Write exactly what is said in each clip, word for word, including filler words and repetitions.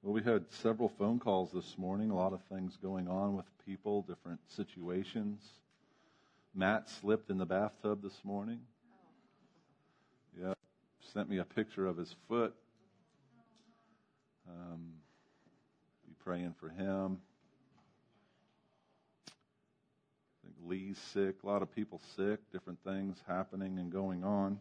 Well, we had several phone calls this morning, a lot of things going on with people, different situations. Matt slipped in the bathtub this morning. Yeah, sent me a picture of his foot. Um, be praying for him. I think Lee's sick, a lot of people sick, different things happening and going on.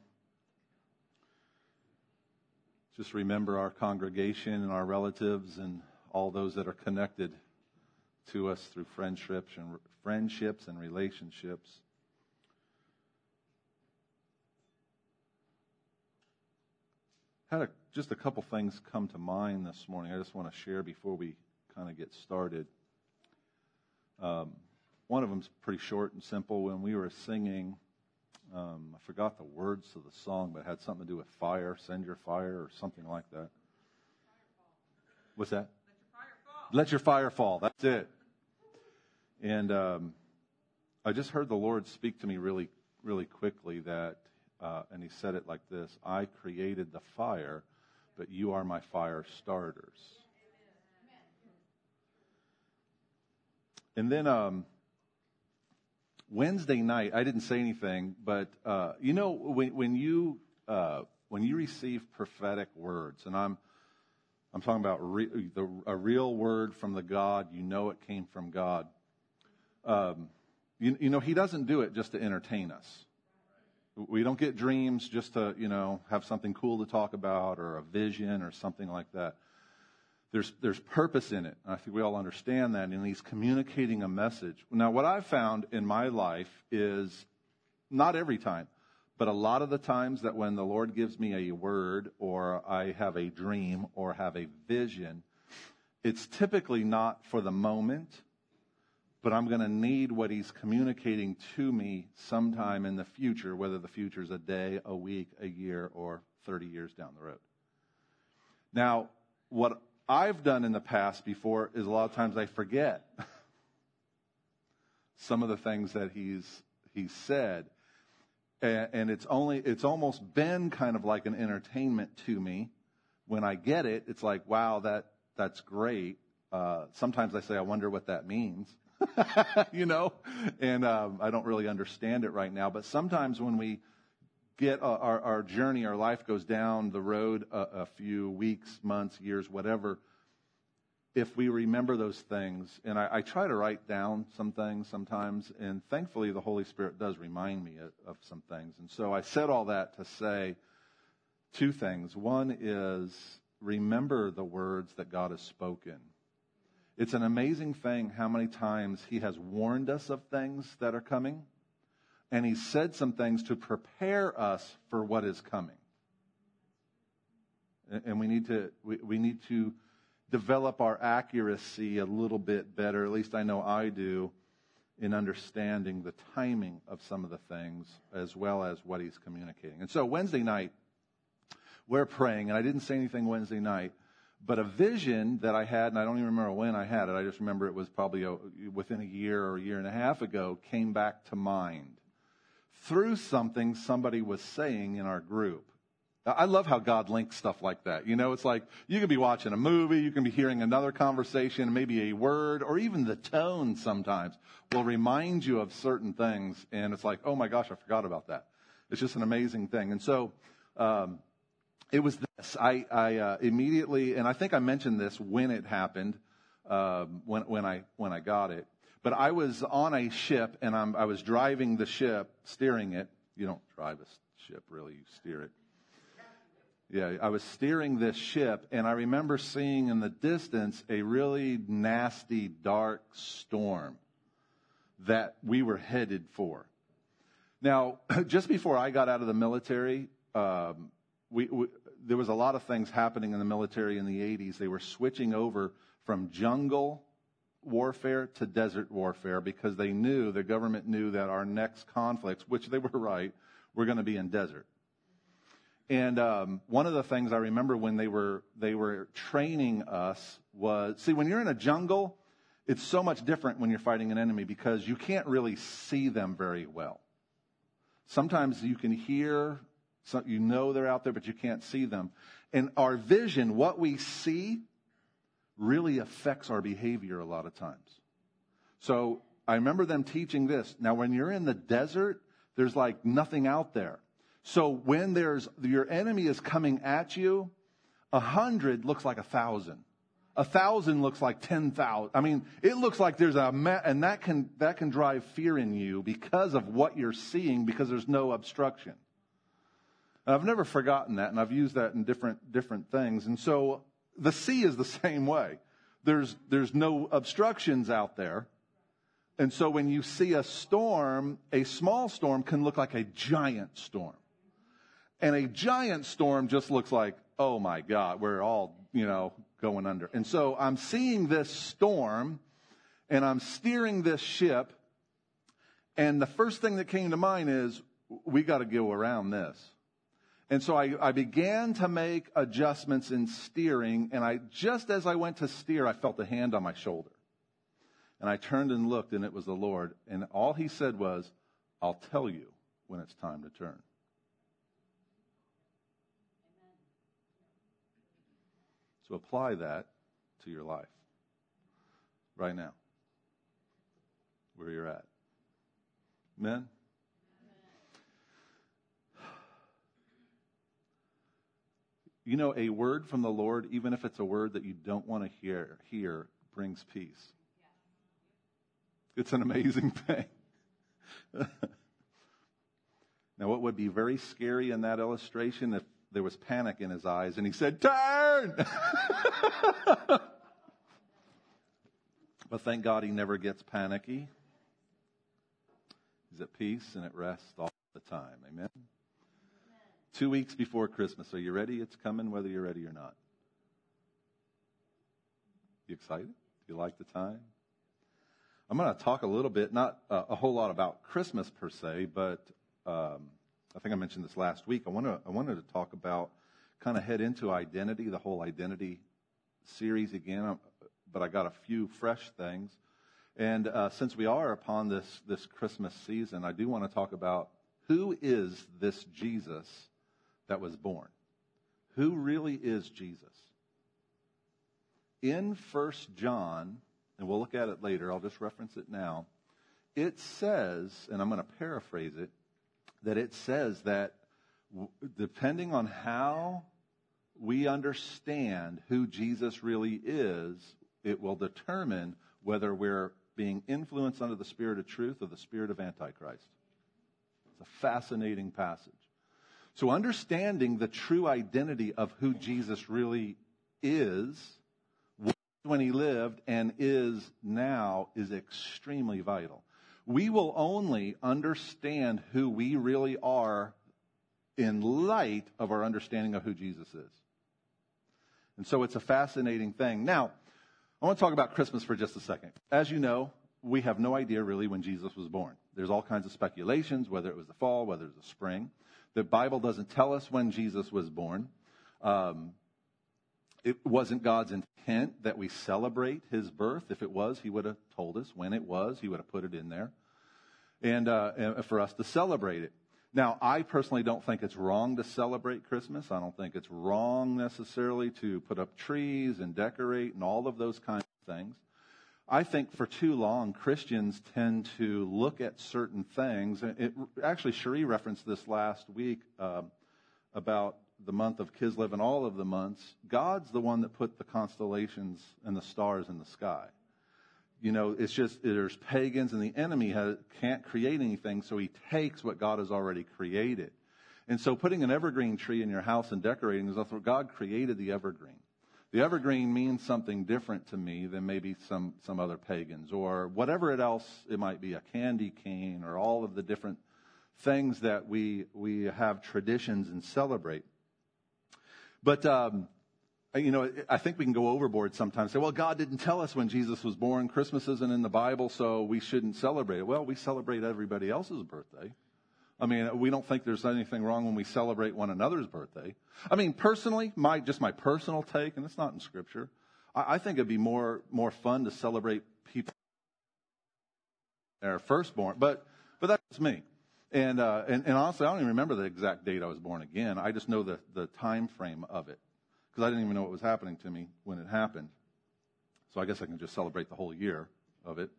Just remember our congregation and our relatives and all those that are connected to us through friendships and friendships and relationships. Had a, just a couple things come to mind this morning I just want to share before we kind of get started. Um, one of them's pretty short and simple. When we were singing, Um, I forgot the words of the song, but it had something to do with fire, send your fire, or something like that. What's that? Let your fire fall. Let your fire fall. That's it. And um, I just heard the Lord speak to me really, really quickly that, uh, and He said it like this: I created the fire, but you are my fire starters. And then, um, Wednesday night, I didn't say anything, but uh, you know when, when you uh, when you receive prophetic words, and I'm I'm talking about re- the, a real word from the God, you know it came from God. Um, you, you know He doesn't do it just to entertain us. We don't get dreams just to you know have something cool to talk about or a vision or something like that. There's there's purpose in it. I think we all understand that, and He's communicating a message. Now, what I've found in my life is, not every time, but a lot of the times that when the Lord gives me a word or I have a dream or have a vision, it's typically not for the moment, but I'm going to need what He's communicating to me sometime in the future, whether the future is a day, a week, a year, or thirty years down the road. Now, what I've done in the past before is a lot of times I forget some of the things that he's he's said, and, and it's only it's almost been kind of like an entertainment to me. When I get it, it's like, wow, that that's great. Uh, sometimes I say, I wonder what that means, you know, and um, I don't really understand it right now. But sometimes when we get uh, our, our journey, our life goes down the road a, a few weeks, months, years, whatever, if we remember those things, and I, I try to write down some things sometimes, and thankfully the Holy Spirit does remind me of, of some things. And so I said all that to say two things. One is, remember the words that God has spoken. It's an amazing thing how many times He has warned us of things that are coming. And He said some things to prepare us for what is coming. And we need to we, we need to develop our accuracy a little bit better, at least I know I do, in understanding the timing of some of the things as well as what He's communicating. And so Wednesday night, we're praying, and I didn't say anything Wednesday night, but a vision that I had, and I don't even remember when I had it, I just remember it was probably a, within a year or a year and a half ago, came back to mind through something somebody was saying in our group. I love how God links stuff like that. You know, it's like you can be watching a movie, you can be hearing another conversation, maybe a word, or even the tone sometimes will remind you of certain things. And it's like, oh my gosh, I forgot about that. It's just an amazing thing. And so um, it was this. I, I uh, immediately, and I think I mentioned this when it happened, um, when, when I when I got it. But I was on a ship, and I'm, I was driving the ship, steering it. You don't drive a ship, really. You steer it. Yeah, I was steering this ship, and I remember seeing in the distance a really nasty, dark storm that we were headed for. Now, just before I got out of the military, um, we, we, there was a lot of things happening in the military in the eighties. They were switching over from jungle warfare to desert warfare because they knew, the government knew that our next conflicts, which they were right, were going to be in desert. And um, one of the things I remember when they were they were training us was, see, when you're in a jungle, it's so much different when you're fighting an enemy because you can't really see them very well. Sometimes you can hear, so you know they're out there, but you can't see them. And our vision, what we see, really affects our behavior a lot of times. So I remember them teaching this. Now, when you're in the desert, there's like nothing out there. So when there's your enemy is coming at you, a hundred looks like a thousand. A thousand looks like ten thousand. I mean, it looks like there's a ma- and that can that can drive fear in you because of what you're seeing, because there's no obstruction. And I've never forgotten that, and I've used that in different different things. And so the sea is the same way. There's there's no obstructions out there. And so when you see a storm, a small storm can look like a giant storm. And a giant storm just looks like, oh my God, we're all, you know, going under. And so I'm seeing this storm, and I'm steering this ship, and the first thing that came to mind is, we got to go around this. And so I, I began to make adjustments in steering, and I just as I went to steer, I felt a hand on my shoulder. And I turned and looked, and it was the Lord. And all he said was, I'll tell you when it's time to turn. So apply that to your life right now, where you're at. Amen? You know, a word from the Lord, even if it's a word that you don't want to hear, hear brings peace. It's an amazing thing. Now, what would be very scary in that illustration if there was panic in his eyes and he said, turn! But thank God he never gets panicky. He's at peace and at rest all the time. Amen? Two weeks before Christmas. Are you ready? It's coming whether you're ready or not. You excited? Do you like the time? I'm going to talk a little bit, not uh, a whole lot about Christmas per se, but um, I think I mentioned this last week. I want to I wanted to talk about, kind of head into identity, the whole identity series again, but I got a few fresh things. And uh, since we are upon this this Christmas season, I do want to talk about who is this Jesus that was born? Who really is Jesus? In First John, and we'll look at it later, I'll just reference it now, it says, and I'm going to paraphrase it, that it says that depending on how we understand who Jesus really is, it will determine whether we're being influenced under the spirit of truth or the spirit of Antichrist. It's a fascinating passage. So understanding the true identity of who Jesus really is, when he lived and is now, is extremely vital. We will only understand who we really are in light of our understanding of who Jesus is. And so it's a fascinating thing. Now, I want to talk about Christmas for just a second. As you know, we have no idea really when Jesus was born. There's all kinds of speculations, whether it was the fall, whether it was the spring. The Bible doesn't tell us when Jesus was born. Um, it wasn't God's intent that we celebrate his birth. If it was, he would have told us when it was. He would have put it in there. And, uh, and for us to celebrate it. Now, I personally don't think it's wrong to celebrate Christmas. I don't think it's wrong necessarily to put up trees and decorate and all of those kinds of things. I think for too long, Christians tend to look at certain things. It, actually, Cherie referenced this last week uh, about the month of Kislev and all of the months. God's the one that put the constellations and the stars in the sky. You know, it's just, there's pagans and the enemy has, can't create anything, so he takes what God has already created. And so putting an evergreen tree in your house and decorating is also, God created the evergreen. The evergreen means something different to me than maybe some, some other pagans or whatever it else it might be, a candy cane or all of the different things that we we have traditions and celebrate. But, um, you know, I think we can go overboard sometimes. Say, well, God didn't tell us when Jesus was born. Christmas isn't in the Bible, so we shouldn't celebrate it. Well, we celebrate everybody else's birthday. I mean, we don't think there's anything wrong when we celebrate one another's birthday. I mean, personally, my just my personal take, and it's not in Scripture, I, I think it'd be more more fun to celebrate people their firstborn. But but that's me. And, uh, and and honestly, I don't even remember the exact date I was born again. I just know the, the time frame of it because I didn't even know what was happening to me when it happened. So I guess I can just celebrate the whole year of it.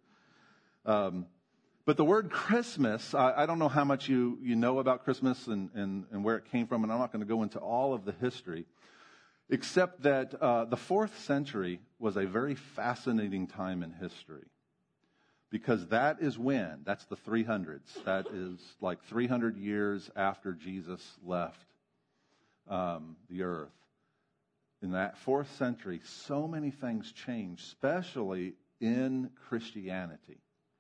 Um, but the word Christmas, I, I don't know how much you, you know about Christmas and, and, and where it came from, and I'm not going to go into all of the history, except that uh, the fourth century was a very fascinating time in history. Because that is when, that's the three hundreds, that is like three hundred years after Jesus left um, the earth. In that fourth century, so many things changed, especially in Christianity.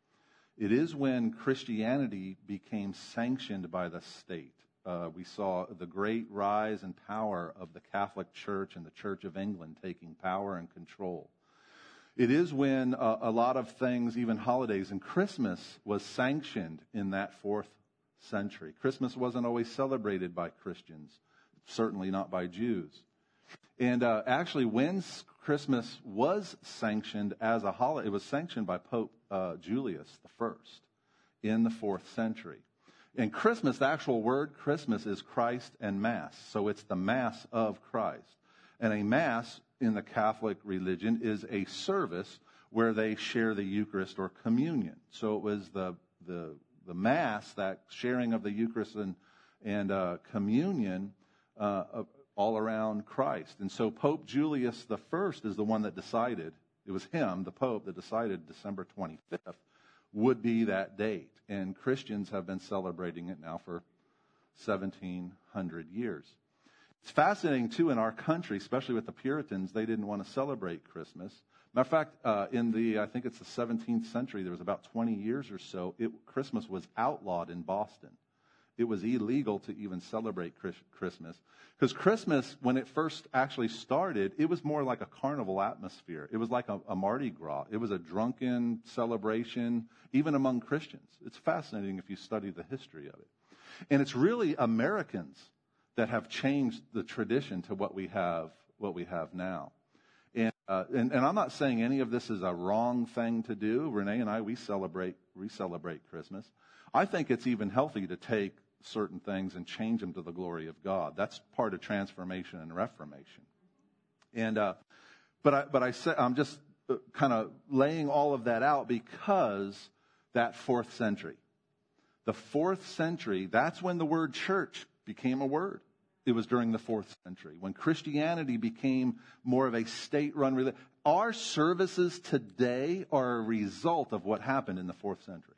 It is when Christianity became sanctioned by the state. Uh, we saw the great rise and power of the Catholic Church and the Church of England taking power and control. It is when uh, a lot of things, even holidays, and Christmas was sanctioned in that fourth century. Christmas wasn't always celebrated by Christians, certainly not by Jews. And uh, actually, when Christmas was sanctioned as a holiday, it was sanctioned by Pope uh, Julius the First in the fourth century. And Christmas, the actual word Christmas is Christ and Mass. So it's the Mass of Christ. And a Mass in the Catholic religion is a service where they share the Eucharist or communion. So it was the the, the Mass, that sharing of the Eucharist and, and uh, communion uh, all around Christ. And so Pope Julius the First is the one that decided, it was him, the Pope, that decided December twenty-fifth would be that date. And Christians have been celebrating it now for seventeen hundred years. It's fascinating, too, in our country, especially with the Puritans, they didn't want to celebrate Christmas. Matter of fact, uh, in the, I think it's the seventeenth century, there was about twenty years or so, it, Christmas was outlawed in Boston. It was illegal to even celebrate Christmas. Because Christmas, when it first actually started, it was more like a carnival atmosphere. It was like a, a Mardi Gras. It was a drunken celebration, even among Christians. It's fascinating if you study the history of it. And it's really Americans that have changed the tradition to what we have, what we have now. And, uh, and and I'm not saying any of this is a wrong thing to do. Renee and I, we celebrate we celebrate Christmas. I think it's even healthy to take certain things and change them to the glory of God. That's part of transformation and reformation. And uh, but I but I say I'm just kind of laying all of that out because that fourth century, the fourth century, that's when the word church became a word. It was during the fourth century when Christianity became more of a state-run religion. Our services today are a result of what happened in the fourth century.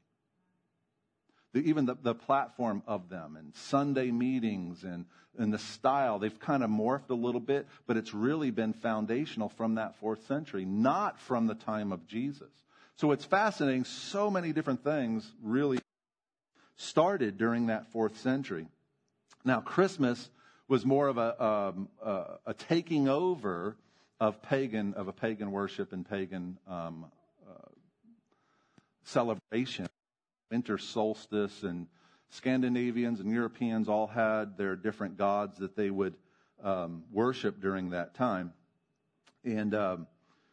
The, even the, the platform of them and Sunday meetings and, and the style, they've kind of morphed a little bit, but it's really been foundational from that fourth century, not from the time of Jesus. So it's fascinating. So many different things really started during that fourth century. Now, Christmas was more of a, um, a, a taking over of pagan of a pagan worship and pagan um, uh, celebration. Winter solstice, and Scandinavians and Europeans all had their different gods that they would um, worship during that time. And um,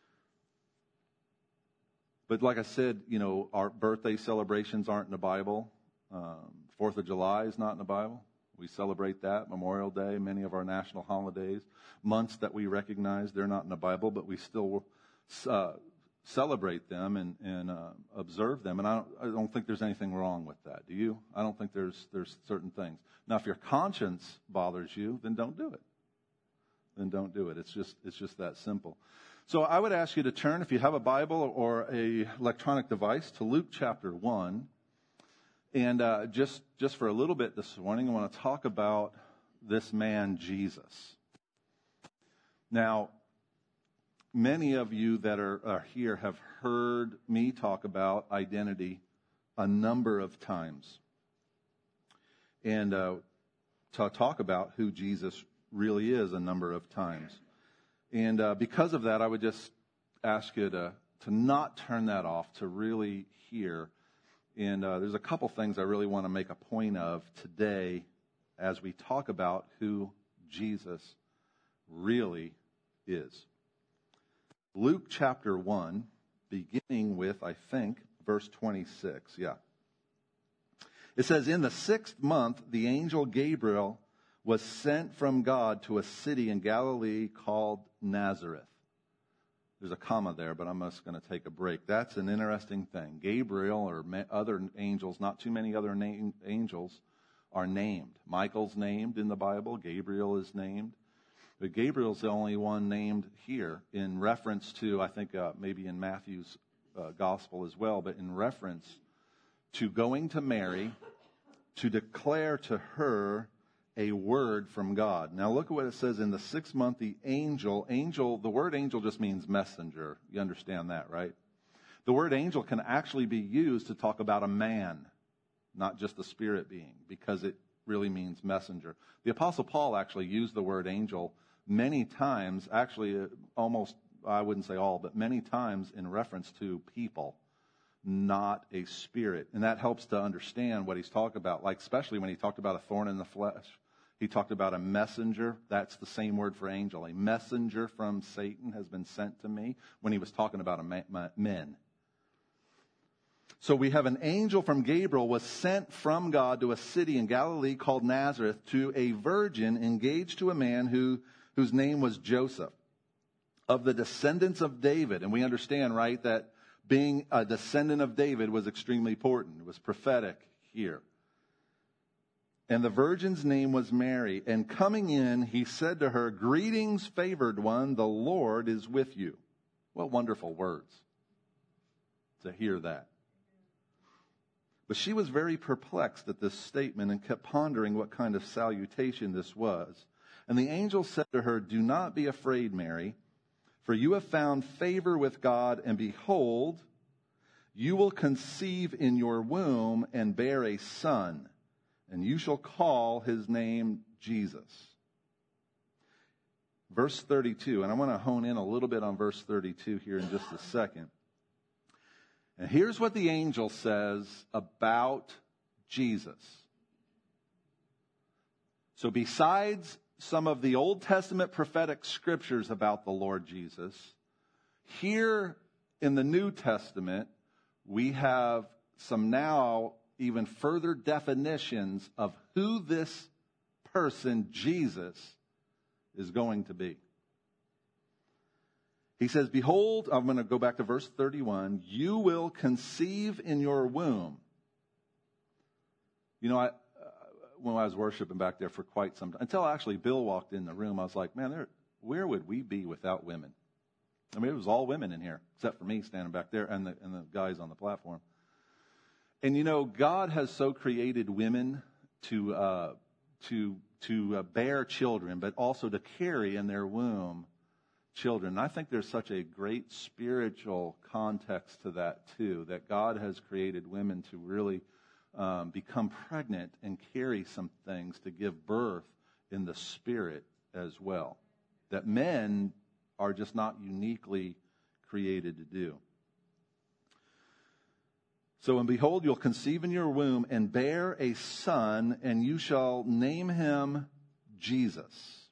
but like I said, you know, our birthday celebrations aren't in the Bible. Um, Fourth of July is not in the Bible. We celebrate that. Memorial Day, many of our national holidays, months that we recognize, they're not in the Bible, but we still uh, celebrate them and, and uh, observe them. And I don't, I don't think there's anything wrong with that. Do you? I don't think there's there's certain things. Now, if your conscience bothers you, then don't do it. Then don't do it. It's just it's just that simple. So I would ask you to turn, if you have a Bible or a electronic device, to Luke chapter one. And uh, just, just for a little bit this morning, I want to talk about this man, Jesus. Now, many of you that are, are here have heard me talk about identity a number of times. And uh, to talk about who Jesus really is a number of times. And uh, because of that, I would just ask you to, to not turn that off, to really hear. And uh, there's a couple things I really want to make a point of today as we talk about who Jesus really is. Luke chapter one, beginning with, I think, verse twenty-six. Yeah. It says, in the sixth month, the angel Gabriel was sent from God to a city in Galilee called Nazareth. There's a comma there, but I'm just going to take a break. That's an interesting thing. Gabriel or ma- other angels, not too many other name, angels, are named. Michael's named in the Bible. Gabriel is named. But Gabriel's the only one named here in reference to, I think uh, maybe in Matthew's uh, gospel as well, but in reference to going to Mary to declare to her a word from God. Now look at what it says in the sixth month, the angel, angel, the word angel just means messenger. You understand that, right? The word angel can actually be used to talk about a man, not just a spirit being, because it really means messenger. The Apostle Paul actually used the word angel many times, actually uh, almost, I wouldn't say all, but many times in reference to people, not a spirit. And that helps to understand what he's talking about, like especially when he talked about a thorn in the flesh. He talked about a messenger. That's the same word for angel. A messenger from Satan has been sent to me, when he was talking about a ma- men. So we have an angel from Gabriel was sent from God to a city in Galilee called Nazareth to a virgin engaged to a man who, whose name was Joseph, of the descendants of David. And we understand, right, that being a descendant of David was extremely important. It was prophetic here. And the virgin's name was Mary. And coming in, he said to her, "Greetings, favored one, the Lord is with you." What wonderful words to hear that. But she was very perplexed at this statement and kept pondering what kind of salutation this was. And the angel said to her, "Do not be afraid, Mary, for you have found favor with God, and behold, you will conceive in your womb and bear a son, and you shall call his name Jesus." Verse thirty-two, and I want to hone in a little bit on verse thirty-two here in just a second. And here's what the angel says about Jesus. So besides some of the Old Testament prophetic scriptures about the Lord Jesus, here in the New Testament, we have some now even further definitions of who this person, Jesus, is going to be. He says, "Behold," I'm going to go back to verse thirty-one, "you will conceive in your womb." You know, I, uh, when I was worshiping back there for quite some time, until actually Bill walked in the room, I was like, man, there, where would we be without women? I mean, it was all women in here, except for me standing back there and the, and the guys on the platform. And you know, God has so created women to uh, to to uh, bear children, but also to carry in their womb children. And I think there's such a great spiritual context to that too, that God has created women to really um, become pregnant and carry some things to give birth in the spirit as well, that men are just not uniquely created to do. So, "And behold, you'll conceive in your womb and bear a son, and you shall name him Jesus."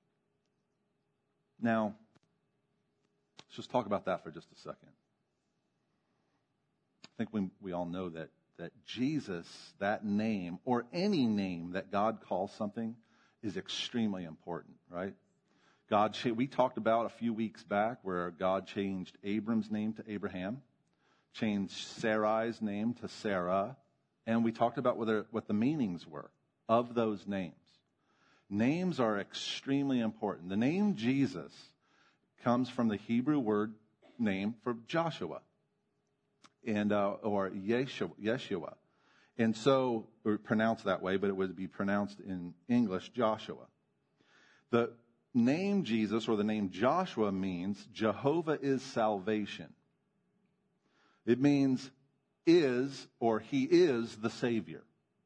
Now, let's just talk about that for just a second. I think we, we all know that, that Jesus, that name, or any name that God calls something, is extremely important, right? God, we talked about a few weeks back where God changed Abram's name to Abraham, changed Sarai's name to Sarah, and we talked about whether, what the meanings were of those names. Names are extremely important. The name Jesus comes from the Hebrew word name for Joshua, and uh, or Yeshua, Yeshua. And so, or pronounced that way, but it would be pronounced in English, Joshua. The name Jesus, or the name Joshua, means Jehovah is salvation. It means is, or he is the Savior.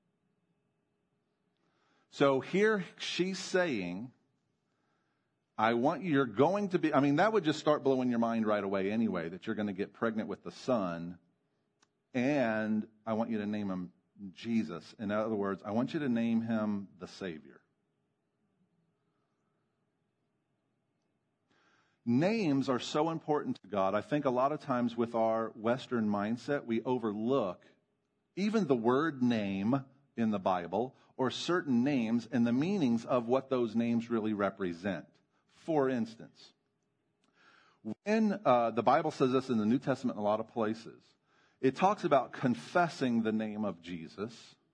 So here she's saying, I want you, you're going to be, I mean, that would just start blowing your mind right away anyway, that you're going to get pregnant with the son, and I want you to name him Jesus. In other words, I want you to name him the Savior. Names are so important to God. I think a lot of times with our Western mindset, we overlook even the word name in the Bible or certain names and the meanings of what those names really represent. For instance, When uh, the Bible says this in the New Testament in a lot of places, it talks about confessing the name of Jesus.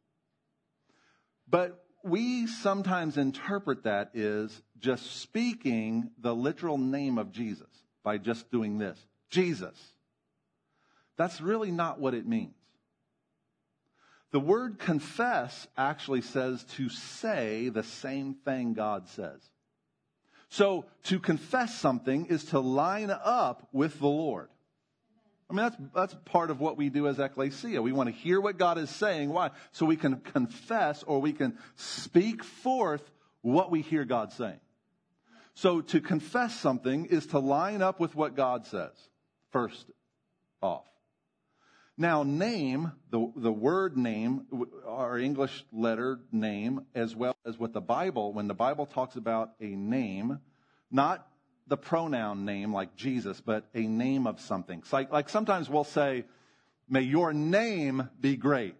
But we sometimes interpret that as just speaking the literal name of Jesus by just doing this, Jesus. That's really not what it means. The word confess actually says to say the same thing God says. So to confess something is to line up with the Lord. I mean, that's, that's part of what we do as ecclesia. We want to hear what God is saying. Why? So we can confess or we can speak forth what we hear God saying. So to confess something is to line up with what God says, first off. Now, name, the, the word name, our English letter name, as well as what the Bible, when the Bible talks about a name, not the pronoun name like Jesus, but a name of something. It's like, like sometimes we'll say, may your name be great.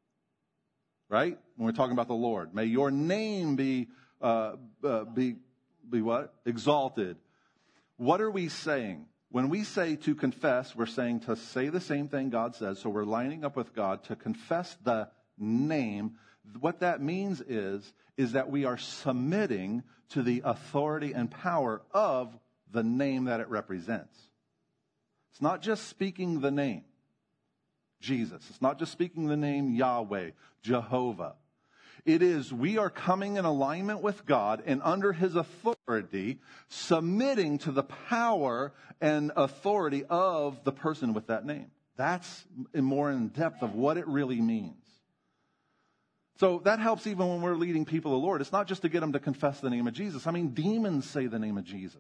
Right? When we're talking about the Lord. May your name be, uh, uh, be, be what? Exalted. What are we saying? When we say to confess, we're saying to say the same thing God says. So we're lining up with God to confess the name. What that means is, is that we are submitting to the authority and power of the name that it represents. It's not just speaking the name, Jesus. It's not just speaking the name Yahweh, Jehovah. It is we are coming in alignment with God and under His authority, submitting to the power and authority of the person with that name. That's more in depth of what it really means. So that helps even when we're leading people to the Lord. It's not just to get them to confess the name of Jesus. I mean, demons say the name of Jesus.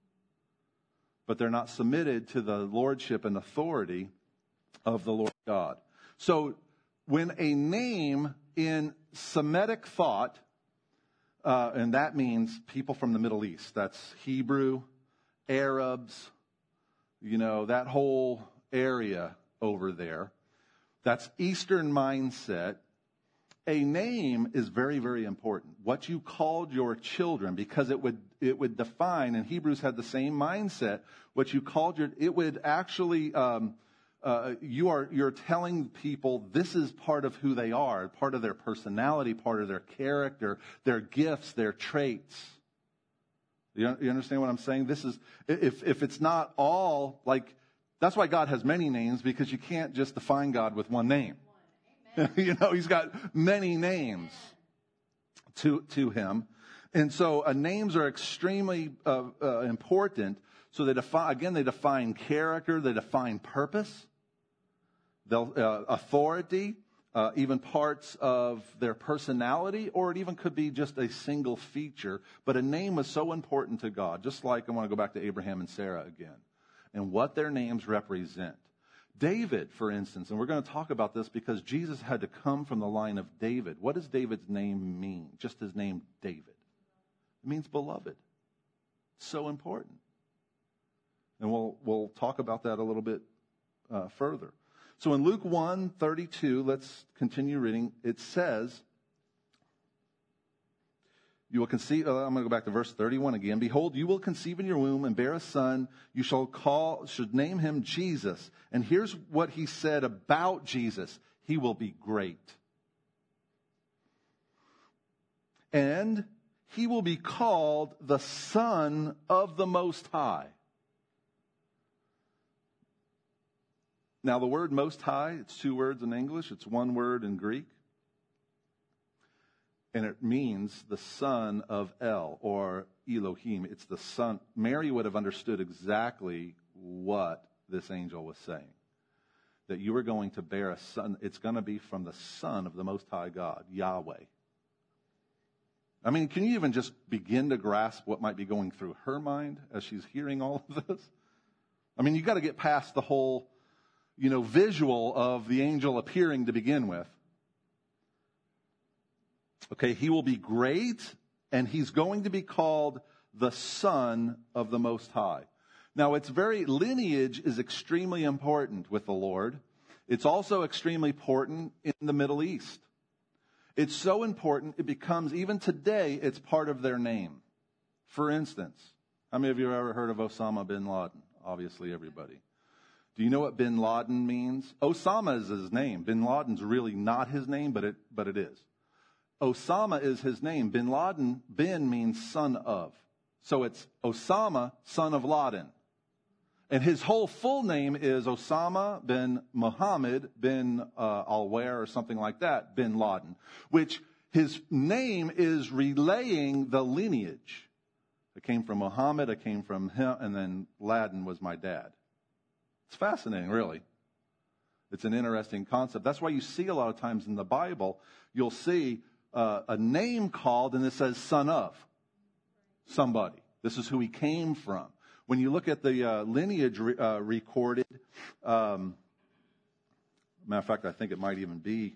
But they're not submitted to the lordship and authority of the Lord God. So when a name in Semitic thought, uh, and that means people from the Middle East. That's Hebrew, Arabs, you know, that whole area over there. That's Eastern mindset. A name is very, very important. What you called your children, because it would it would define, and Hebrews had the same mindset. What you called your, it would actually, um, uh, you are you're telling people this is part of who they are, part of their personality, part of their character, their gifts, their traits. You, you understand what I'm saying? This is if if it's not all like that's why God has many names, because you can't just define God with one name. You know, He's got many names to to Him. And so uh, names are extremely uh, uh, important. So they define, again, they define character, they define purpose, they'll, uh, authority, uh, even parts of their personality, or it even could be just a single feature. But a name was so important to God, just like I want to go back to Abraham and Sarah again, and what their names represent. David, for instance, and we're going to talk about this because Jesus had to come from the line of David. What does David's name mean? Just his name, David. It means beloved. So important. And we'll we'll talk about that a little bit uh, further. So in Luke one thirty-two, let's continue reading. It says, you will conceive, uh, I'm going to go back to verse thirty-one again. Behold, you will conceive in your womb and bear a son. You shall call, should name him Jesus. And here's what he said about Jesus. He will be great. And he will be called the Son of the Most High. Now, the word Most High, it's two words in English. It's one word in Greek. And it means the son of El, or Elohim. It's the son. Mary would have understood exactly what this angel was saying. That you are going to bear a son. It's going to be from the Son of the Most High God, Yahweh. I mean, can you even just begin to grasp what might be going through her mind as she's hearing all of this? I mean, you got to get past the whole, you know, visual of the angel appearing to begin with. Okay, he will be great, and he's going to be called the Son of the Most High. Now, it's very, lineage is extremely important with the Lord. It's also extremely important in the Middle East. It's so important, it becomes, even today, it's part of their name. For instance, how many of you have ever heard of Osama bin Laden? obviously everybody. Do you know what bin Laden means? Osama is his name. Bin Laden's really not his name, but it, but it is. Osama is his name. Bin Laden, bin means son of. So it's Osama, son of Laden. And his whole full name is Osama bin Muhammad bin uh, Alware or something like that, bin Laden, which his name is relaying the lineage. I came from Muhammad, I came from him, and then Laden was my dad. It's fascinating, really. It's an interesting concept. That's why you see a lot of times in the Bible, you'll see uh, a name called and it says son of somebody. This is who he came from. When you look at the uh, lineage re- uh, recorded, um, matter of fact, I think it might even be,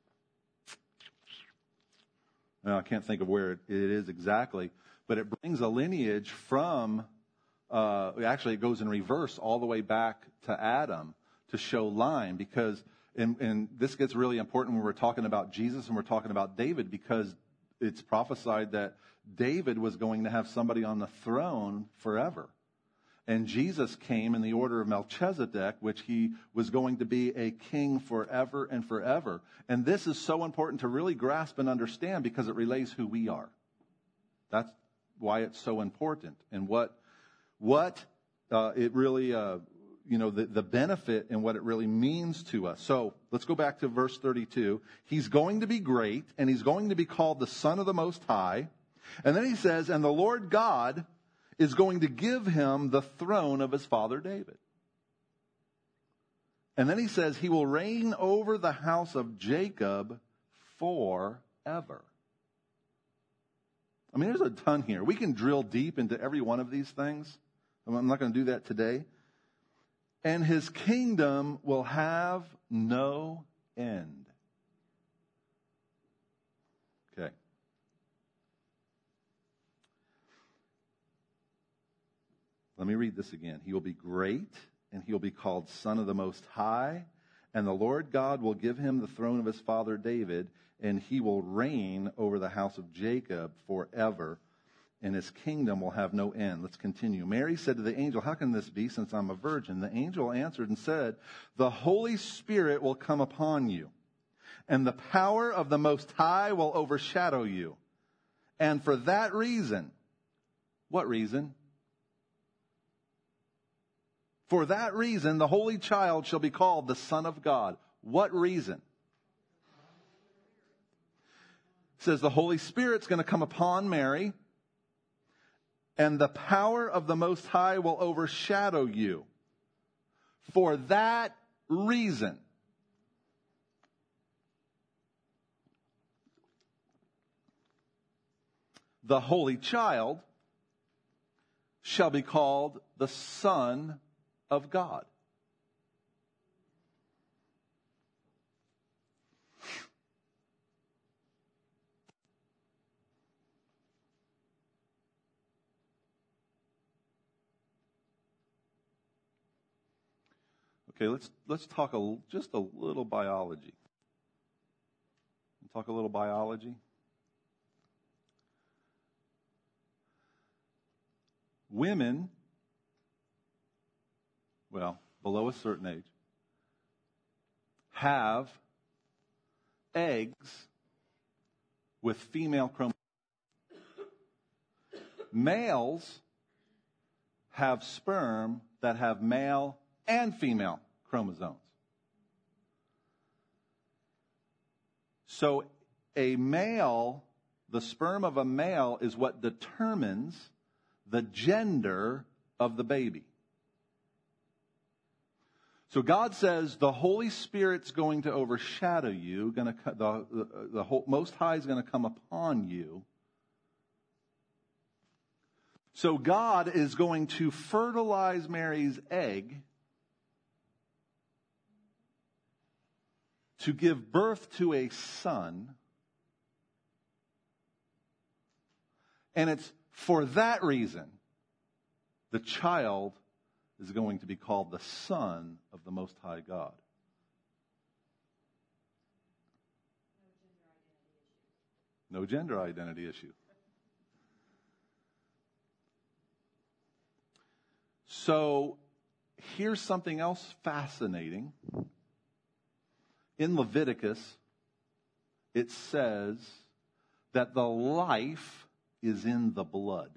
no, I can't think of where it, it is exactly, but it brings a lineage from, uh, actually it goes in reverse all the way back to Adam to show line, because, and, and this gets really important when we're talking about Jesus and we're talking about David, because it's prophesied that David was going to have somebody on the throne forever. And Jesus came in the order of Melchizedek, which he was going to be a king forever and forever. And this is so important to really grasp and understand because it relays who we are. That's why it's so important. And what what uh, it really, uh, you know, the, the benefit and what it really means to us. So let's go back to verse thirty-two. He's going to be great, and he's going to be called the Son of the Most High. And then he says, and the Lord God is going to give him the throne of his father David. And then he says he will reign over the house of Jacob forever. I mean, there's a ton here. We can drill deep into every one of these things. I'm not going to do that today. And his kingdom will have no end. Okay. Let me read this again. He will be great, and he will be called Son of the Most High, and the Lord God will give him the throne of his father David, and he will reign over the house of Jacob forever, and his kingdom will have no end. Let's continue. Mary said to the angel, how can this be since I'm a virgin? The angel answered and said, the Holy Spirit will come upon you, and the power of the Most High will overshadow you. And for that reason, what reason? For that reason, the Holy Child shall be called the Son of God. What reason? It says the Holy Spirit's going to come upon Mary, and the power of the Most High will overshadow you. For that reason. The Holy Child shall be called the Son of God. Okay, let's let's talk a, just a little biology. Talk a little biology. Women, well, below a certain age, have eggs with female chromosomes. Males have sperm that have male and female chromosomes. So a male, the sperm of a male is what determines the gender of the baby. So God says the Holy Spirit's going to overshadow you, going to the the, the whole, Most High is going to come upon you. So God is going to fertilize Mary's egg to give birth to a son. And it's for that reason the child is going to be called the Son of the Most High God. No gender identity issue. So here's something else fascinating. In Leviticus, it says that the life is in the blood.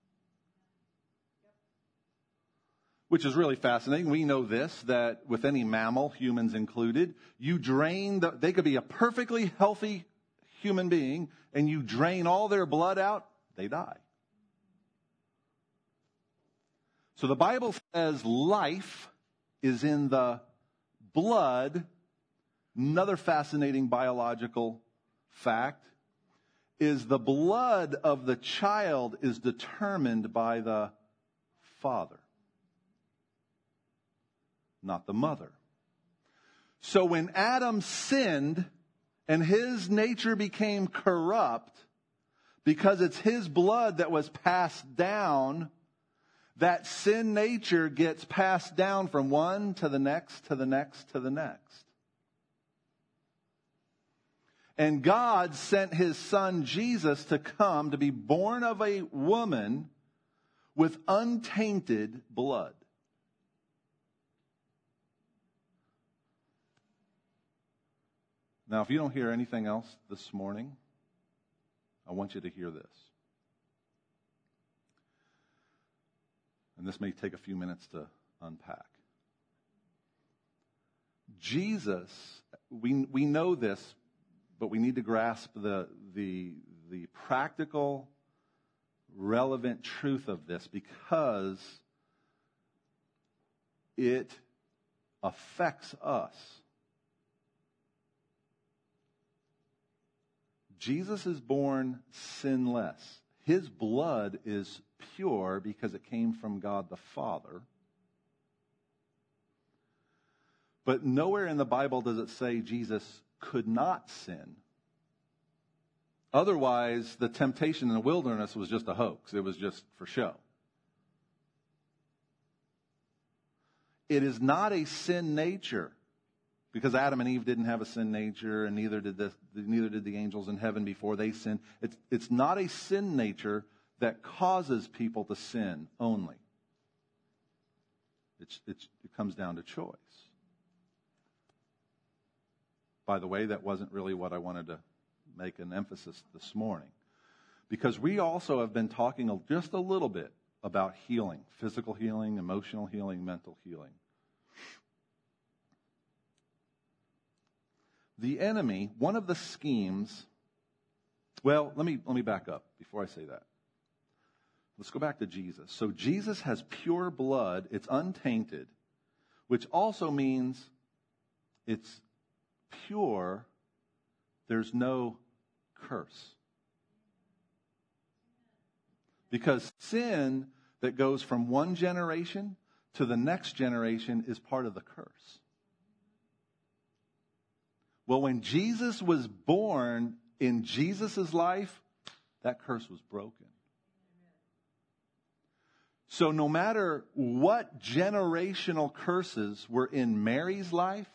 Which is really fascinating. We know this, that with any mammal, humans included, you drain, the, they could be a perfectly healthy human being, and you drain all their blood out, they die. So the Bible says life is in the blood. Another fascinating biological fact is the blood of the child is determined by the father, not the mother. So when Adam sinned and his nature became corrupt, because it's his blood that was passed down, that sin nature gets passed down from one to the next, to the next, to the next. And God sent his son Jesus to come to be born of a woman with untainted blood. Now, if you don't hear anything else this morning, I want you to hear this. And this may take a few minutes to unpack. Jesus, we we know this, but we need to grasp the the the practical, relevant truth of this because it affects us. Jesus is born sinless. His blood is pure because it came from God the Father. But nowhere in the Bible does it say Jesus could not sin. Otherwise, the temptation in the wilderness was just a hoax. It was just for show. It is not a sin nature. Because Adam and Eve didn't have a sin nature, and neither did the, neither did the angels in heaven before they sinned. It's, it's not a sin nature that causes people to sin only. It's, it's, it comes down to choice. By the way, that wasn't really what I wanted to make an emphasis this morning. Because we also have been talking just a little bit about healing, physical healing, emotional healing, mental healing. The enemy, one of the schemes, well, let me let me back up before I say that. Let's go back to Jesus. So Jesus has pure blood, it's untainted, which also means it's pure, there's no curse. Because sin that goes from one generation to the next generation is part of the curse. Well, when Jesus was born in Jesus' life, that curse was broken. So no matter what generational curses were in Mary's life,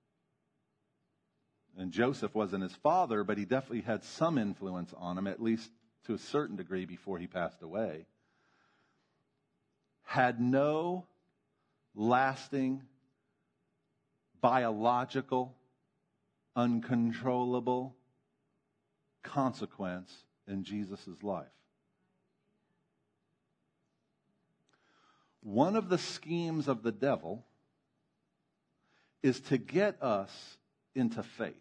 and Joseph wasn't his father, but he definitely had some influence on him, at least to a certain degree before he passed away, had no lasting biological uncontrollable consequence in Jesus' life. One of the schemes of the devil is to get us into faith.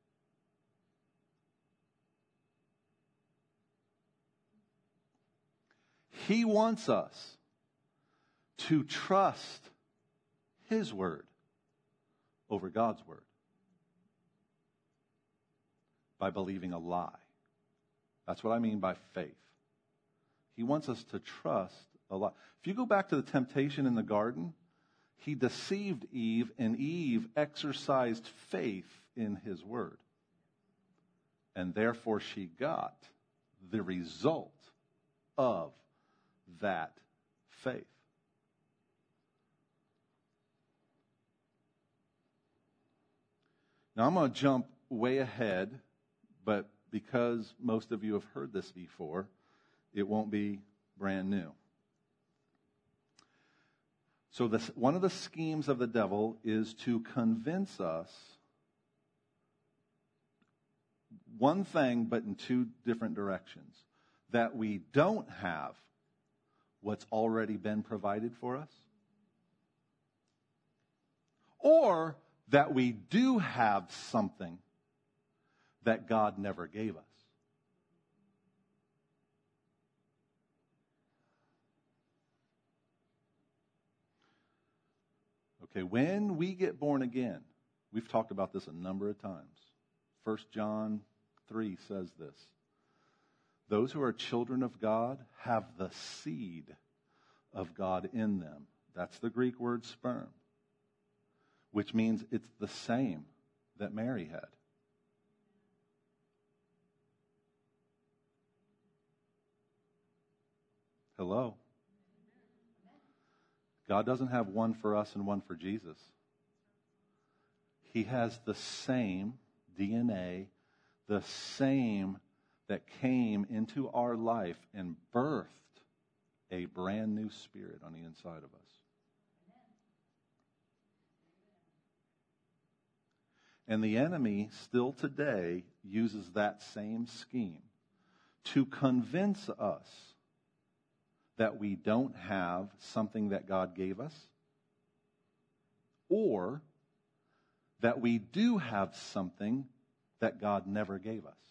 He wants us to trust his word over God's word. By believing a lie. That's what I mean by faith. He wants us to trust a lie. If you go back to the temptation in the garden, he deceived Eve, and Eve exercised faith in his word. And therefore she got the result of that faith. Now I'm going to jump way ahead. But because most of you have heard this before, it won't be brand new. So this, one of the schemes of the devil is to convince us one thing, but in two different directions. That we don't have what's already been provided for us. Or that we do have something that God never gave us. Okay, when we get born again, we've talked about this a number of times. First John three says this. Those who are children of God have the seed of God in them. That's the Greek word sperm, which means it's the same that Mary had. Hello? God doesn't have one for us and one for Jesus. He has the same D N A, the same that came into our life and birthed a brand new spirit on the inside of us. And the enemy still today uses that same scheme to convince us that we don't have something that God gave us, or that we do have something that God never gave us.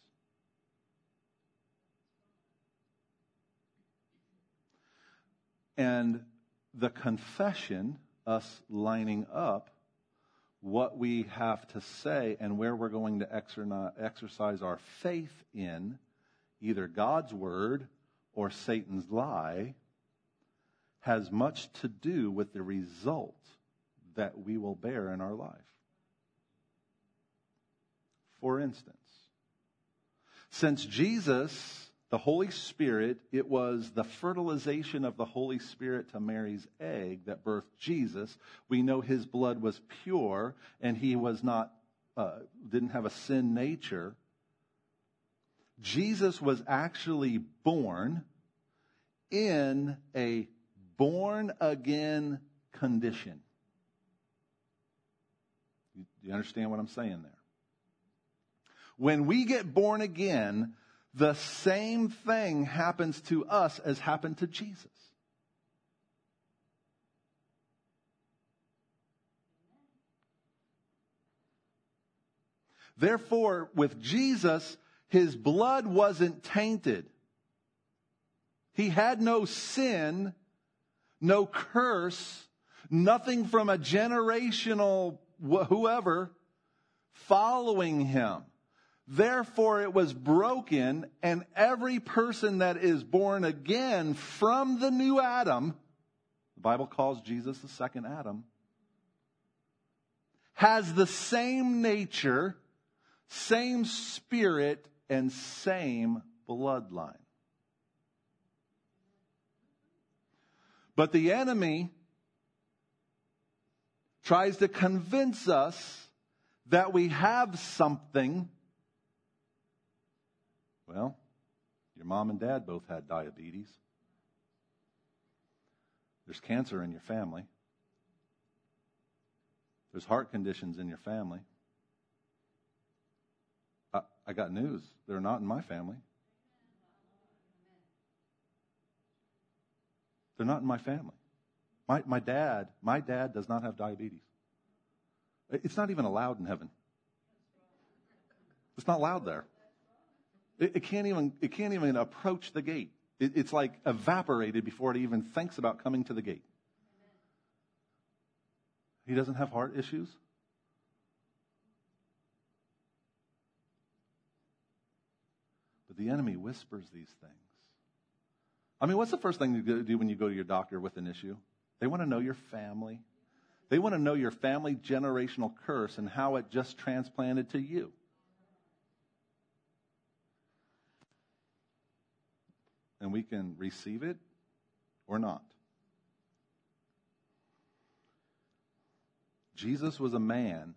And the confession, us lining up what we have to say and where we're going to exercise our faith in, either God's word or Satan's lie, has much to do with the result that we will bear in our life. For instance, since Jesus, the Holy Spirit, it was the fertilization of the Holy Spirit to Mary's egg that birthed Jesus. We know his blood was pure and he was not, uh, didn't have a sin nature. Jesus was actually born in a born-again condition. Do you understand what I'm saying there? When we get born again, the same thing happens to us as happened to Jesus. Therefore, with Jesus, his blood wasn't tainted. He had no sin, no curse, nothing from a generational whoever following him. Therefore, it was broken, and every person that is born again from the new Adam, the Bible calls Jesus the second Adam, has the same nature, same spirit, and same bloodline. But the enemy tries to convince us that we have something. Well, your mom and dad both had diabetes. There's cancer in your family. There's heart conditions in your family. I, I got news. They're not in my family. They're not in my family. My, my dad, my dad does not have diabetes. It's not even allowed in heaven. It's not allowed there. It, it can't even, it can't even approach the gate. It, it's like evaporated before it even thinks about coming to the gate. He doesn't have heart issues. But the enemy whispers these things. I mean, what's the first thing you do when you go to your doctor with an issue? They want to know your family. They want to know your family generational curse and how it just transplanted to you. And we can receive it or not. Jesus was a man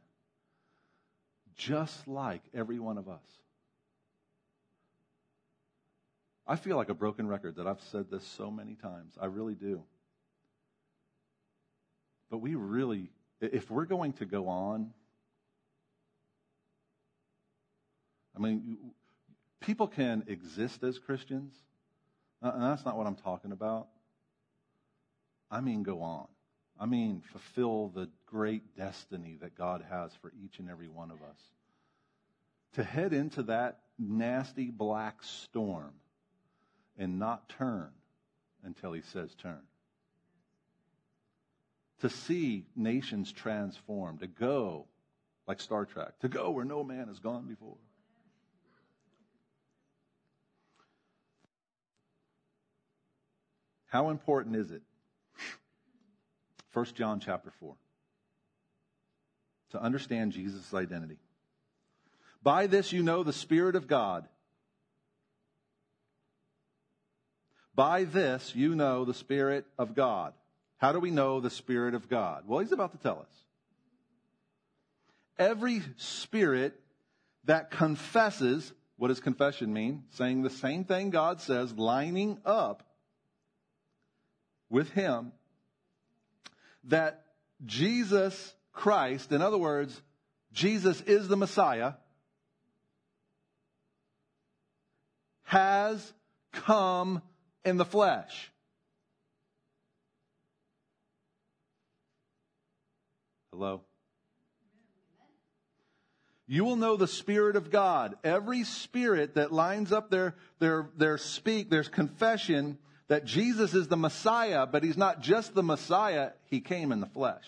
just like every one of us. I feel like a broken record that I've said this so many times. I really do. But we really, if we're going to go on, I mean, people can exist as Christians, and that's not what I'm talking about. I mean, go on. I mean, fulfill the great destiny that God has for each and every one of us. To head into that nasty black storm and not turn until he says turn. To see nations transformed, to go, like Star Trek, to go where no man has gone before. How important is it? First John chapter four. To understand Jesus' identity. By this you know the Spirit of God. By this you know the Spirit of God. How do we know the Spirit of God? Well, he's about to tell us. Every spirit that confesses, what does confession mean? Saying the same thing God says, lining up with him, that Jesus Christ, in other words, Jesus is the Messiah, has come in the flesh. Hello? You will know the Spirit of God. Every spirit that lines up their, their, their speak, their confession that Jesus is the Messiah, but he's not just the Messiah, he came in the flesh.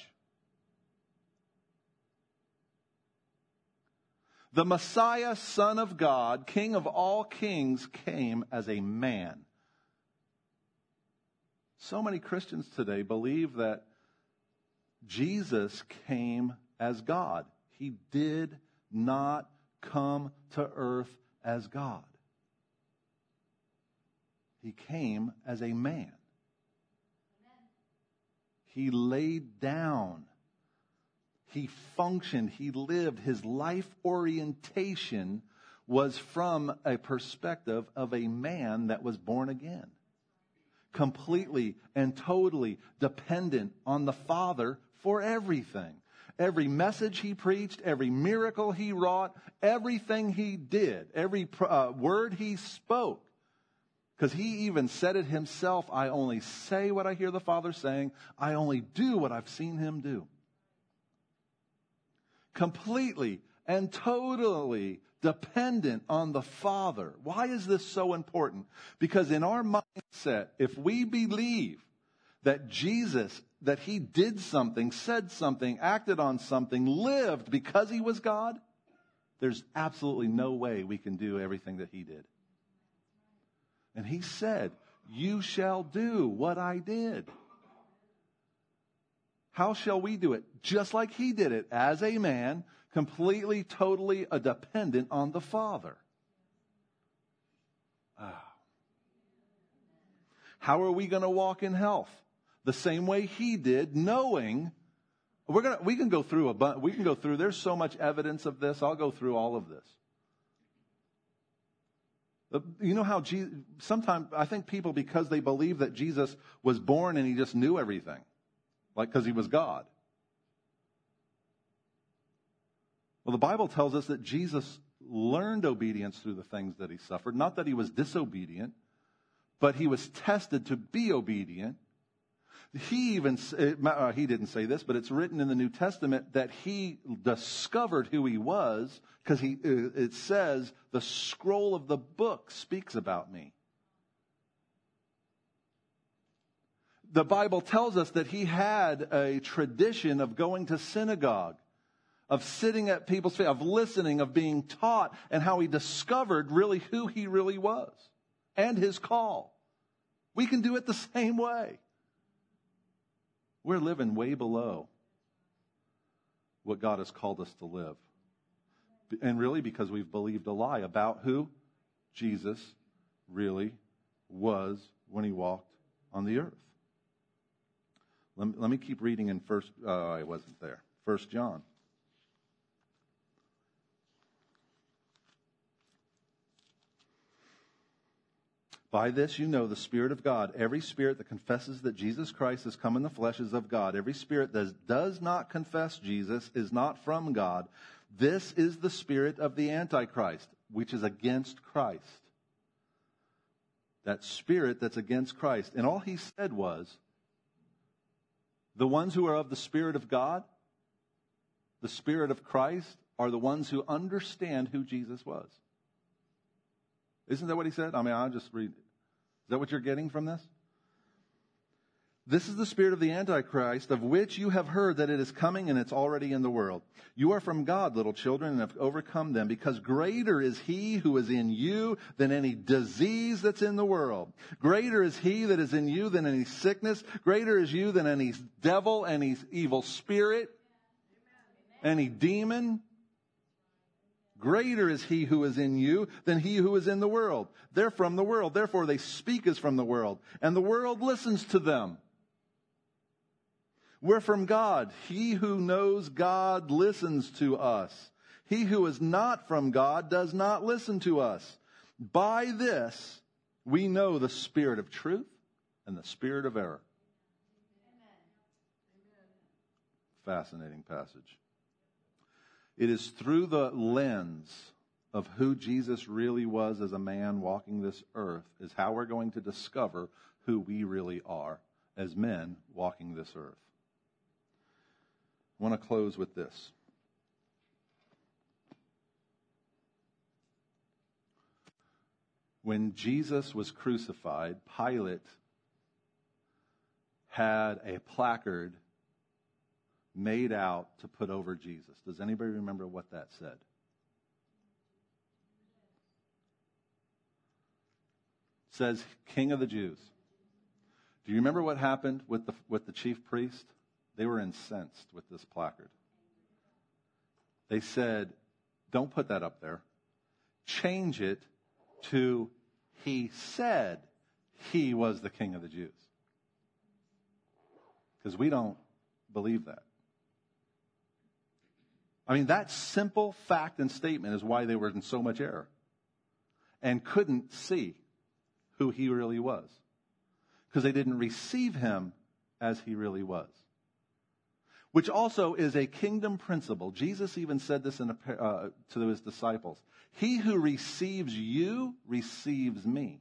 The Messiah, Son of God, King of all kings, came as a man. So many Christians today believe that Jesus came as God. He did not come to earth as God. He came as a man. He laid down. He functioned. He lived. His life orientation was from a perspective of a man that was born again. Completely and totally dependent on the Father for everything. Every message he preached, every miracle he wrought, everything he did, every uh, word he spoke. Because he even said it himself, I only say what I hear the Father saying. I only do what I've seen him do. Completely and totally dependent on the Father. Why is this so important? Because in our mindset, if we believe that Jesus, that he did something, said something, acted on something, lived because he was God, there's absolutely no way we can do everything that he did. And he said, you shall do what I did. How shall we do it? Just like he did it, as a man, completely, totally a dependent on the Father. Ah. How are we going to walk in health? The same way he did, knowing we're gonna we can go through a bu- we can go through. There's so much evidence of this. I'll go through all of this. You know how Jesus, sometimes I think people, because they believe that Jesus was born and he just knew everything, like because he was God. Well, the Bible tells us that Jesus learned obedience through the things that he suffered. Not that he was disobedient, but he was tested to be obedient. He even, uh, he didn't say this, but it's written in the New Testament that he discovered who he was, because he, it says, the scroll of the book speaks about me. The Bible tells us that he had a tradition of going to synagogue, of sitting at people's feet, of listening, of being taught, and how he discovered really who he really was and his call. We can do it the same way. We're living way below what God has called us to live. And really because we've believed a lie about who Jesus really was when he walked on the earth. Let me, let me keep reading in first, uh, I wasn't there. First John. By this you know the Spirit of God. Every spirit that confesses that Jesus Christ has come in the flesh is of God. Every spirit that does not confess Jesus is not from God. This is the spirit of the Antichrist, which is against Christ. That spirit that's against Christ. And all he said was, the ones who are of the Spirit of God, the Spirit of Christ, are the ones who understand who Jesus was. Isn't that what he said? I mean, I'll just read. Is that what you're getting from this? This is the spirit of the Antichrist, of which you have heard that it is coming and it's already in the world. You are from God, little children, and have overcome them, because greater is he who is in you than any disease that's in the world. Greater is he that is in you than any sickness. Greater is you than any devil, any evil spirit, any demon. Greater is he who is in you than he who is in the world. They're from the world. Therefore, they speak as from the world, and the world listens to them. We're from God. He who knows God listens to us. He who is not from God does not listen to us. By this, we know the spirit of truth and the spirit of error. Fascinating passage. It is through the lens of who Jesus really was as a man walking this earth is how we're going to discover who we really are as men walking this earth. I want to close with this. When Jesus was crucified, Pilate had a placard made out to put over Jesus. Does anybody remember what that said? It says, King of the Jews. Do you remember what happened with the, with the chief priest? They were incensed with this placard. They said, don't put that up there. Change it to, he said he was the King of the Jews. Because we don't believe that. I mean, that simple fact and statement is why they were in so much error and couldn't see who he really was, because they didn't receive him as he really was, which also is a kingdom principle. Jesus even said this in a, uh, to his disciples. He who receives you receives me.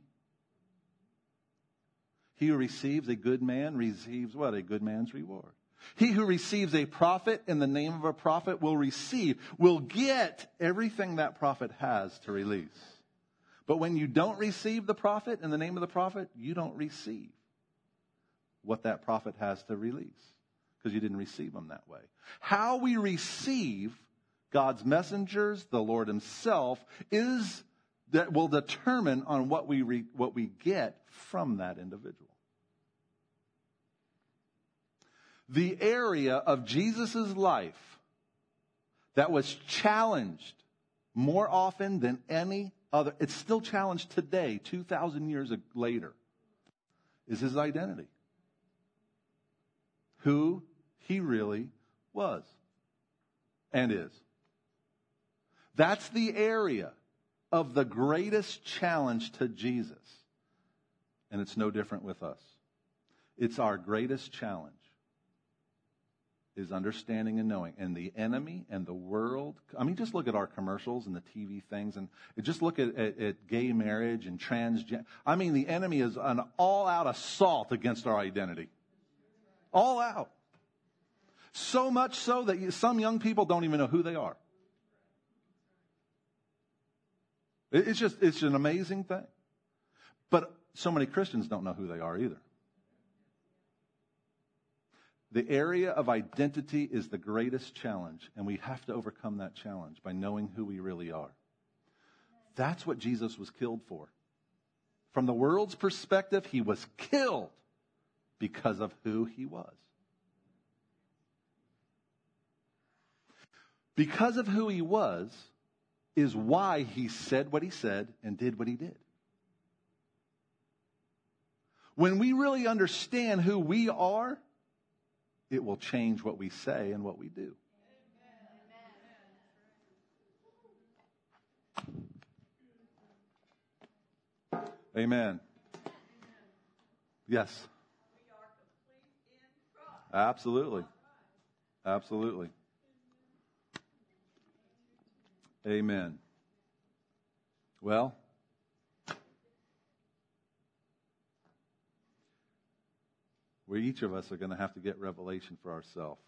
He who receives a good man receives what? A good man's reward. He who receives a prophet in the name of a prophet will receive, will get everything that prophet has to release. But when you don't receive the prophet in the name of the prophet, you don't receive what that prophet has to release, because you didn't receive him that way. How we receive God's messengers, the Lord himself, is that will determine on what we re, what we get from that individual. The area of Jesus' life that was challenged more often than any other, it's still challenged today, two thousand years later, is his identity. Who he really was and is. That's the area of the greatest challenge to Jesus. And it's no different with us. It's our greatest challenge, is understanding and knowing. And the enemy and the world, I mean, just look at our commercials and the T V things, and just look at, at, at gay marriage and transgender. I mean, the enemy is an all-out assault against our identity. All out. So much so that some young people don't even know who they are. It's just, it's an amazing thing. But so many Christians don't know who they are either. The area of identity is the greatest challenge, and we have to overcome that challenge by knowing who we really are. That's what Jesus was killed for. From the world's perspective, he was killed because of who he was. Because of who he was is why he said what he said and did what he did. When we really understand who we are, it will change what we say and what we do. Amen. Amen. Yes. We are complete in Christ. Absolutely. Absolutely. Amen. Well, we each of us are going to have to get revelation for ourselves.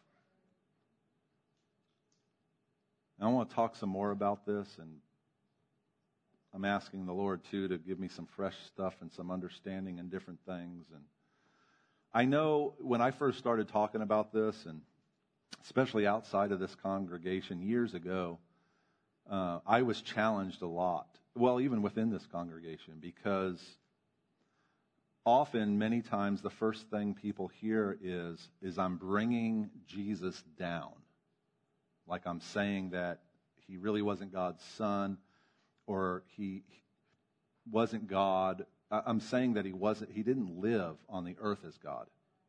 I want to talk some more about this, and I'm asking the Lord, too, to give me some fresh stuff and some understanding in different things. And I know when I first started talking about this, and especially outside of this congregation years ago, uh, I was challenged a lot. Well, even within this congregation, because often, many times, the first thing people hear is, is I'm bringing Jesus down. Like I'm saying that he really wasn't God's son, or he wasn't God. I'm saying that he wasn't, he didn't live on the earth as God.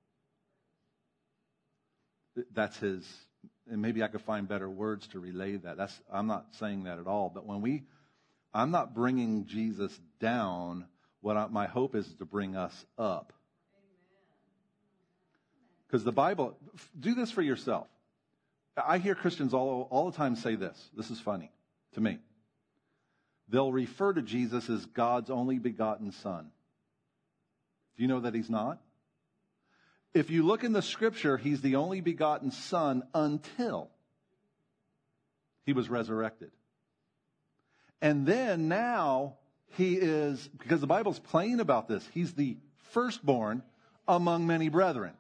That's his, and maybe I could find better words to relay that. That's, I'm not saying that at all. But when we, I'm not bringing Jesus down. What I, my hope is to bring us up. Because the Bible, do this for yourself. I hear Christians all, all the time say this. This is funny to me. They'll refer to Jesus as God's only begotten son. Do you know that he's not? If you look in the scripture, he's the only begotten son until he was resurrected. And then now he is, because the Bible's plain about this, he's the firstborn among many brethren.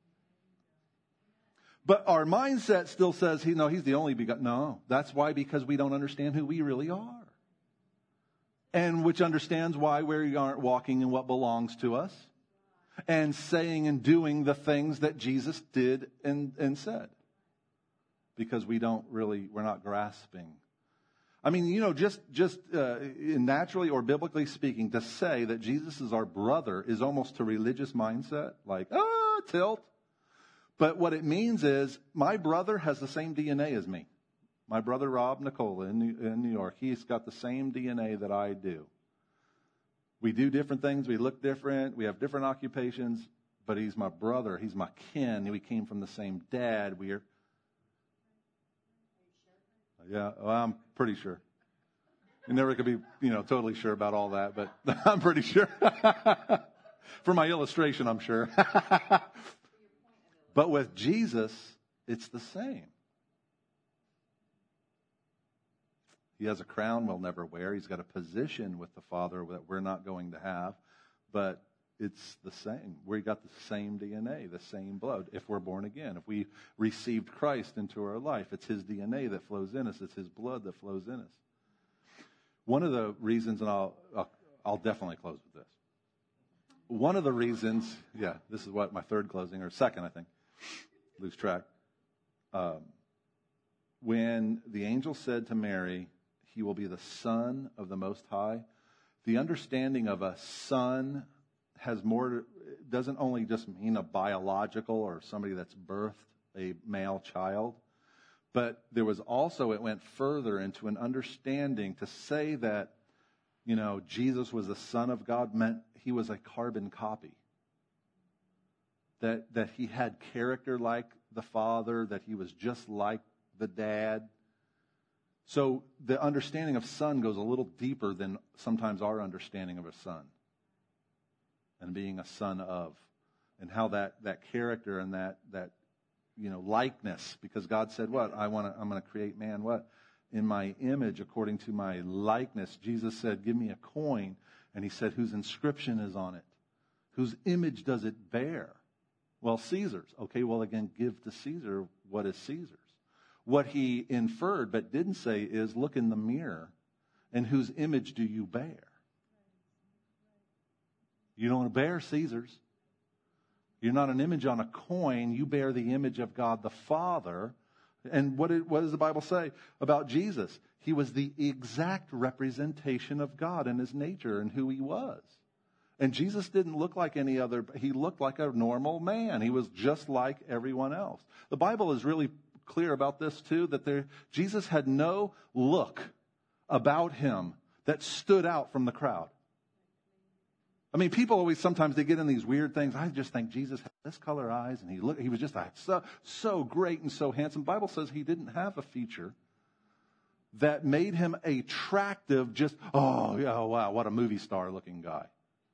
But our mindset still says, he, no, he's the only begotten. No, that's why, because we don't understand who we really are. And which understands why we aren't walking in what belongs to us. And saying and doing the things that Jesus did and, and said. Because we don't really, we're not grasping. I mean, you know, just, just uh, naturally or biblically speaking, to say that Jesus is our brother is almost a religious mindset. Like, ah, tilt. But what it means is, my brother has the same D N A as me. My brother Rob Nicola in New, in New York, he's got the same D N A that I do. We do different things, we look different, we have different occupations, but he's my brother, he's my kin, we came from the same dad. We're, yeah, well, I'm pretty sure. You never could be, you know, totally sure about all that, but I'm pretty sure. For my illustration, I'm sure. But with Jesus, it's the same. He has a crown we'll never wear. He's got a position with the Father that we're not going to have. But it's the same. We got the same D N A, the same blood, if we're born again. If we received Christ into our life, it's his D N A that flows in us. It's his blood that flows in us. One of the reasons, and I'll, I'll, I'll definitely close with this. One of the reasons, yeah, this is what, my third closing, or second, I think. Lose track. Um, when the angel said to Mary, he will be the Son of the Most High, the understanding of a son has more, doesn't only just mean a biological or somebody that's birthed a male child, but there was also, it went further into an understanding to say that, you know, Jesus was the Son of God meant he was a carbon copy. That, that he had character like the Father, that he was just like the Dad. So the understanding of son goes a little deeper than sometimes our understanding of a son. And being a son of. And how that, that character and that, that, you know, likeness. Because God said what? I want to, I'm going to create man what? In my image, according to my likeness. Jesus said, give me a coin. And he said, whose inscription is on it? Whose image does it bear? Well, Caesar's. Okay, well, again, give to Caesar what is Caesar's. What he inferred but didn't say is, look in the mirror, and whose image do you bear? You don't bear Caesar's. You're not an image on a coin. You bear the image of God the Father. And what, it, what does the Bible say about Jesus? He was the exact representation of God in his nature and who he was. And Jesus didn't look like any other, he looked like a normal man. He was just like everyone else. The Bible is really clear about this too, that there, Jesus had no look about him that stood out from the crowd. I mean, people always, sometimes they get in these weird things. I just think Jesus had this color eyes, and he looked, he was just like, so, so great and so handsome. The Bible says he didn't have a feature that made him attractive, just, oh, yeah, oh, wow, what a movie star looking guy.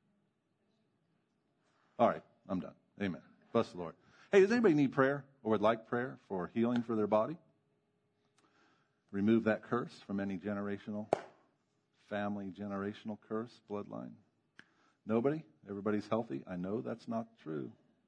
All right, I'm done. Amen. Bless the Lord. Hey, does anybody need prayer or would like prayer for healing for their body? Remove that curse from any generational, family generational curse, bloodline. Nobody? Everybody's healthy? I know that's not true.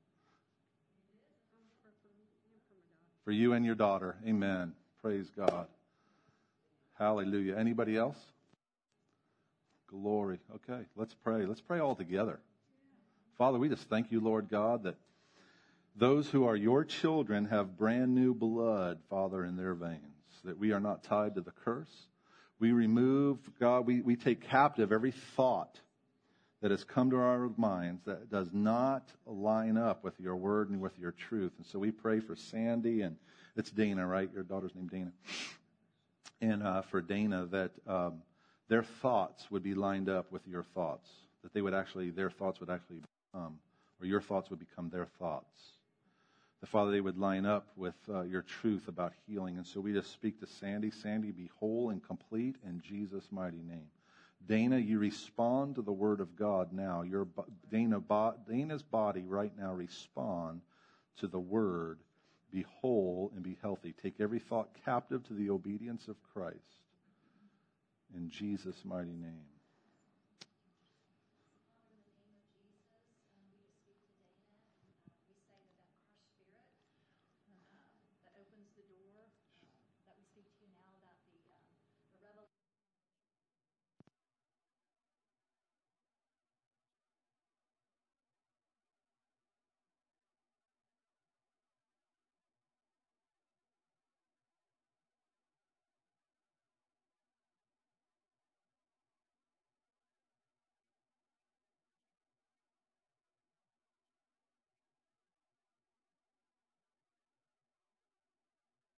For you and your daughter. Amen. Praise God. Hallelujah. Anybody else? Glory. Okay, let's pray. Let's pray all together. Father, we just thank you, Lord God, that those who are your children have brand new blood, Father, in their veins, that we are not tied to the curse. We remove, God, we, we take captive every thought that has come to our minds that does not line up with your word and with your truth. And so we pray for Sandy, and it's Dana, right? Your daughter's named Dana. And uh, for Dana, that um, their thoughts would be lined up with your thoughts, that they would actually, their thoughts would actually become, or your thoughts would become their thoughts. The Father, they would line up with uh, your truth about healing. And so we just speak to Sandy. Sandy, be whole and complete in Jesus' mighty name. Dana, you respond to the word of God now. Your Dana, Dana's body right now respond to the word. Be whole and be healthy. Take every thought captive to the obedience of Christ. In Jesus' mighty name.